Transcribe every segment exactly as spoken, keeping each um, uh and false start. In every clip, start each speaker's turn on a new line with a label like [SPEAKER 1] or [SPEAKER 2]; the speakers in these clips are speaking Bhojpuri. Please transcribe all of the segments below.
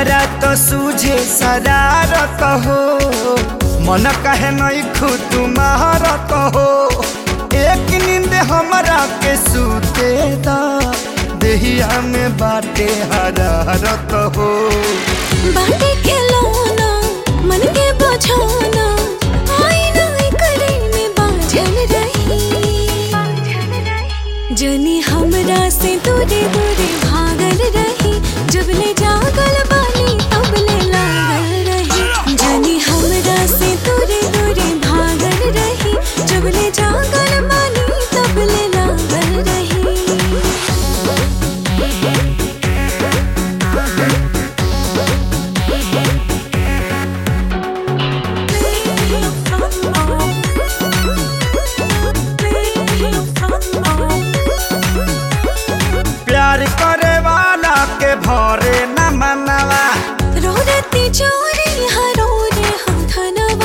[SPEAKER 1] हमारा तो सूझे शरारत हो, मन कहे नहीं खुद तुम्हारत हो। एक नींद हमारा के सूते दा, देहिया में बाटे हरारत हो।
[SPEAKER 2] बाटे खिलौना मन के बझाना, आईना करे में बाझल रही। जनी हमरा से दूरे दूरे भागल रही, जब ले जागल बानी तब ले लागल रही। जनी हमरा से दूरे दूरे भागल रही, जब ले जागल बानी तब ले लागल रही।
[SPEAKER 1] प्यार करे वाला के भरे न मनवा,
[SPEAKER 2] रो देती चोरी हरो रे हम धनवा।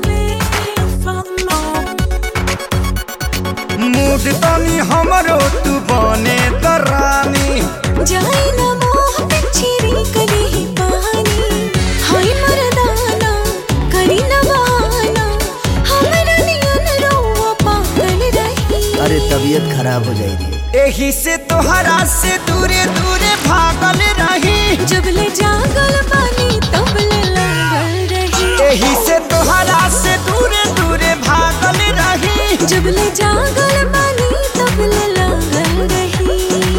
[SPEAKER 1] मूड तनी हमरो तू बने दरानी,
[SPEAKER 2] जाई न मोह पिछरी कली ही पानी। हाय मर्दाना करी न बहाना, हमरा नियन रोवा पागल रही।
[SPEAKER 3] अरे तबीयत खराब हो जाएगी।
[SPEAKER 1] एही से तोहरा से दूरे दूरे भागल रही,
[SPEAKER 2] जब ले जागल बानी तब ले लागल रही।
[SPEAKER 1] एही से तोहरा से दूरे दूरे भागल रही।
[SPEAKER 2] जब ले जागल बानी तब ले लागल रही।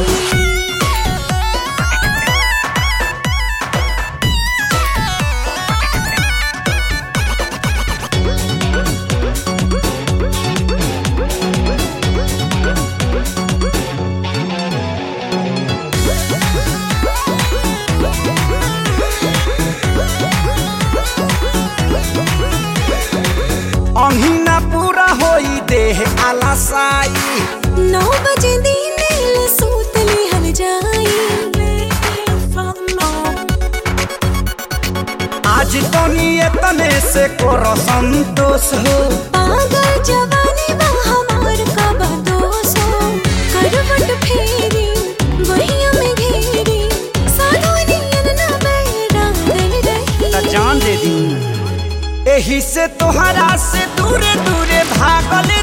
[SPEAKER 1] अहिना पूरा होई देह आलसाई,
[SPEAKER 2] नौ बजे दिन ले सूत लिहल जाई।
[SPEAKER 1] आज तनी एतने से करो संतोष हो।
[SPEAKER 2] पागल जवानी बा हमार का बदोस हो, करवट फेरी बहिया में घेरी, साधु नियन न बैरागल रही।
[SPEAKER 1] त जान दे दी, एही से तोहरा से दूरे दूरे भागल